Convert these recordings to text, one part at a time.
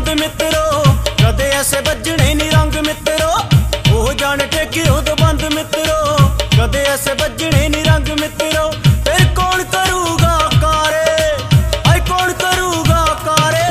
बंद मित्रो, कदे ऐसे बजने नी रंग मित्रो। ओह जान टेके उदों बंद मित्रो, कदे ऐसे बजने नी रंग मित्रो। फिर कौन करूगा कारे, हाय कौन करूगा कारे।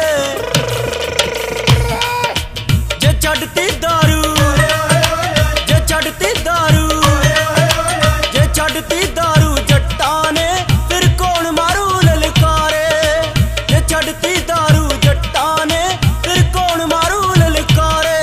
जे छड्डती दारू, जे छड्डती दारू, जे छड्डती दारू जट्टां ने, फिर कौन मारू ललकारे। जे छड्डती दारू जट्टां ने, फिर कौन मारू ललकारे।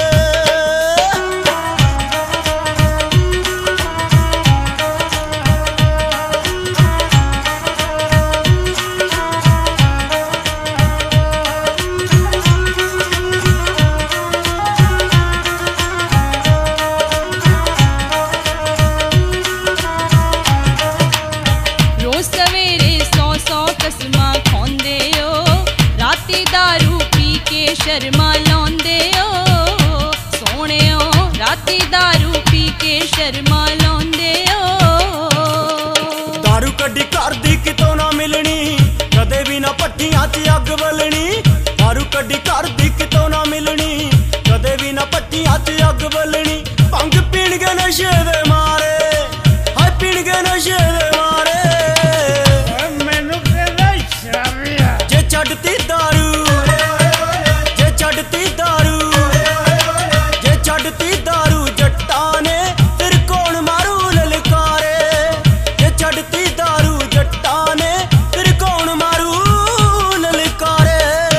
रोज सवेरे 100 कसमां खांदे ओ, राती दारू पी के शर्मा लांदे ओ। सोहणियो राती दारू पी के शर्मा लांदे ओ। दारू कड्डी घर दी कितों ना मिलनी, कदे भी ना भट्टियां च अग बलनी। दारू कड्डी घर दी कितों ना मिलनी, कदे भी ना भट्टियां च अग बलनी। भंग पीणगे नशे दे मारे, हाय पीणगे नशे दे मारे। जे छड्डती दारू, जे छड्डती दारू, जे छड्डती दारू जट्टां ने, फिर कौन मारू ललकारे। जे छड्डती दारू जट्टां ने, फिर कौन मारू ललकारे।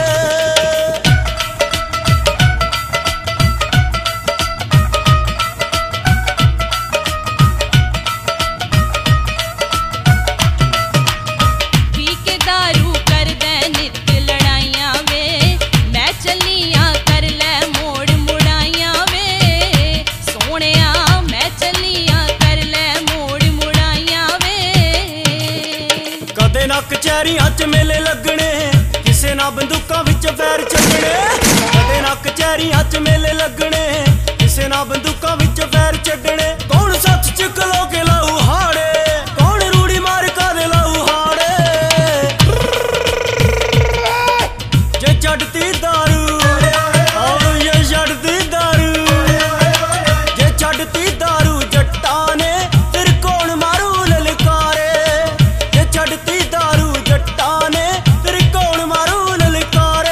पी के दारू करदे नित लड़ाइयां वे, मैं चलियां कर ले मोड़ मुड़ाइयां वे। सोहणिया मैं चलियां कर ले मोड़ मुड़ाइयां वे। कदे ना कचहरियां च मेले लगने, किसे ना बंदूकां विच फैर छड्डने। कदे ना कचहरियां च मेले लगने, किसे ना बंदूकां विच फैर छड्डने। कौन सच च खलो के लाऊ हाड़े, कौन रूड़ी मार कादे लाऊ हाड़े। जे छड्डती दारू, आओ ये छड्डती दारू, जे छड्डती दारू जट्टां ने, फिर कौन मारू ललकारे। जे छड्डती दारू जट्टां ने, फिर कौन मारू ललकारे।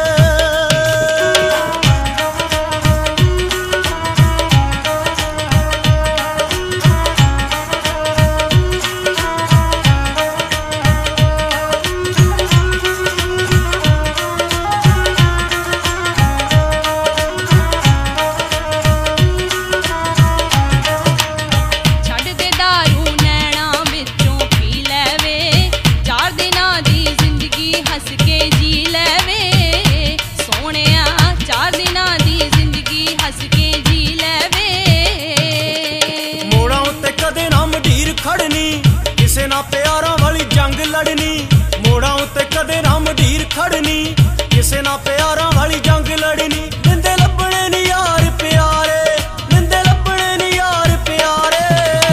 ਛੱਡ ਦੇ दारू ਨੈਣਾ ਵਿੱਚੋਂ ਪੀ ਲੈਵੇ, 4 ਦਿਨਾਂ ਦੀ ਜ਼ਿੰਦਗੀ ਹੱਸ ਕੇ ਜੀ ਲੈਵੇ। ਸੋਹਣਿਆ 4 ਦਿਨਾਂ ਦੀ ਜ਼ਿੰਦਗੀ ਹੱਸ ਕੇ ਜੀ ਲੈਵੇ। ਮੋੜਾਂ ਉੱਤੇ ਕਦੇ ਨਾ ਮੰਡੀਰ ਖੜਨੀ, ਕਿਸੇ ਨਾ ਪਿਆਰਾਂ ਵਾਲੀ ਜੰਗ ਲੜਨੀ। ਮੋੜਾਂ ਉੱਤੇ ਕਦੇ ਨਾ ਮੰਡੀਰ ਖੜਨੀ, ਕਿਸੇ ਨਾ ਪਿਆਰਾਂ ਵਾਲੀ ਜੰਗ ਲੜਨੀ। ਨਿੰਦੇ ਲੱਭਣੇ ਨੀ ਯਾਰ ਪਿਆਰੇ, ਨਿੰਦੇ ਲੱਭਣੇ ਨੀ ਯਾਰ ਪਿਆਰੇ।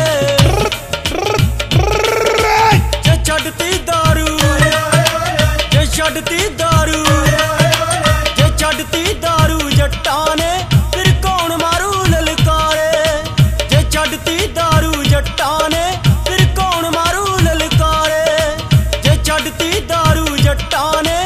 ਜੇ ਛੱਡਤੀ दारू, ਜੇ ਛੱਡਤੀ दारू, ਜੇ ਛੱਡਤੀ दारू ਜੱਟਾਂ ਨੇ, ਫਿਰ ਕੌਣ ਮਾਰੂ ਲਲਕਾਰੇ। ਜੇ ਛੱਡਤੀ दारू ਜੱਟਾਂ ਨੇ, ਫਿਰ ਕੌਣ ਮਾਰੂ ਲਲਕਾਰੇ। ਜੇ ਛੱਡਤੀ दारू ਜੱਟਾਂ ਨੇ,